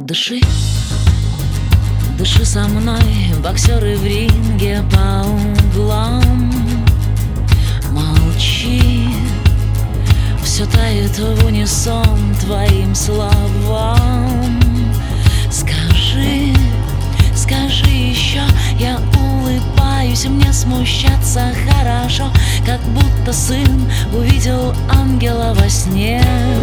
Дыши, дыши со мной, боксеры в ринге по углам. Молчи, все тает в унисон твоим словам. Скажи, скажи еще, я улыбаюсь, мне смущаться хорошо, как будто сын увидел ангела во сне.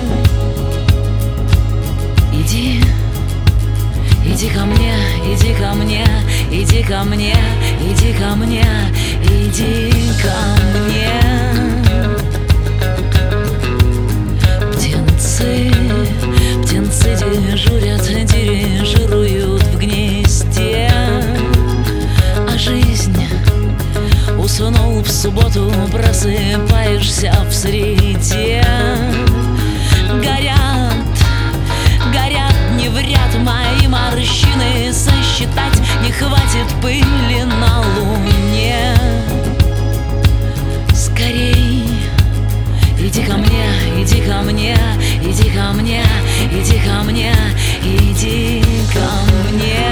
Иди, иди ко мне, иди ко мне, иди ко мне, иди ко мне, иди ко мне. Птенцы, птенцы дежурят, дирижируют в гнезде. А жизнь, уснул в субботу, просыпаешься в среде. Горят не в ряд мои морщины, сосчитать не хватит пыли на луне. Скорей, иди ко мне, иди ко мне, иди ко мне, иди ко мне, иди ко мне.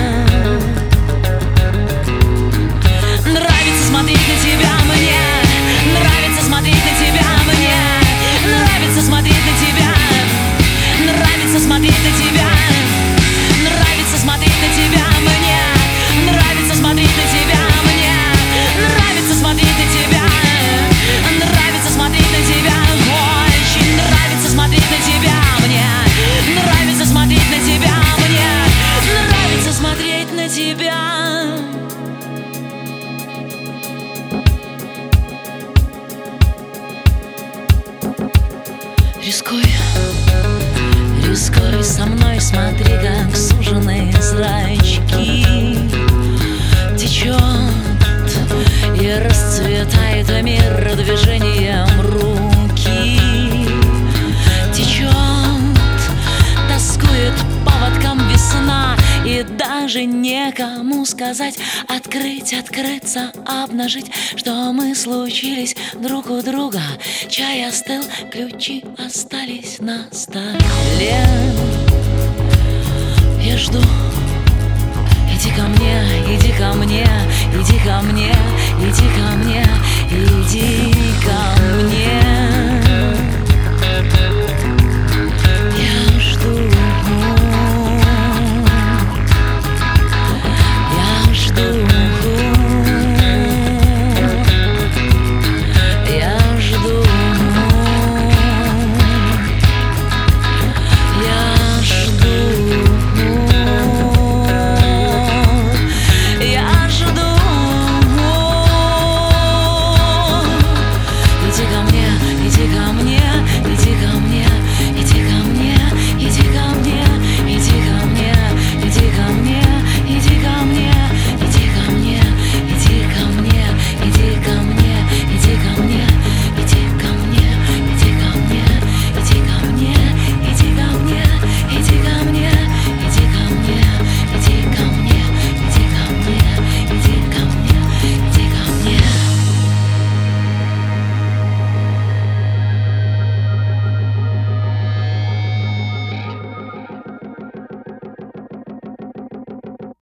Нравится смотреть на тебя мне, нравится смотреть на тебя мне, нравится смотреть на тебя, нравится смотреть на тебя, нравится смотреть на тебя мне, нравится смотреть на тебя мне, нравится смотреть на тебя, нравится смотреть на тебя, очень нравится смотреть на тебя мне, нравится смотреть на тебя мне, нравится смотреть на тебя. Рискуй, рискуй со мной, смотри, как сужены зрачки. Течет и расцветает мир движением руки. Течет, тоскует поводком весна, и даже некому сказать, открыть, открыться, обнажить, что мы случились друг у друга. Чай остыл, ключи остались на столе. Я жду, иди ко мне, иди ко мне, иди ко мне, иди ко мне, иди ко мне.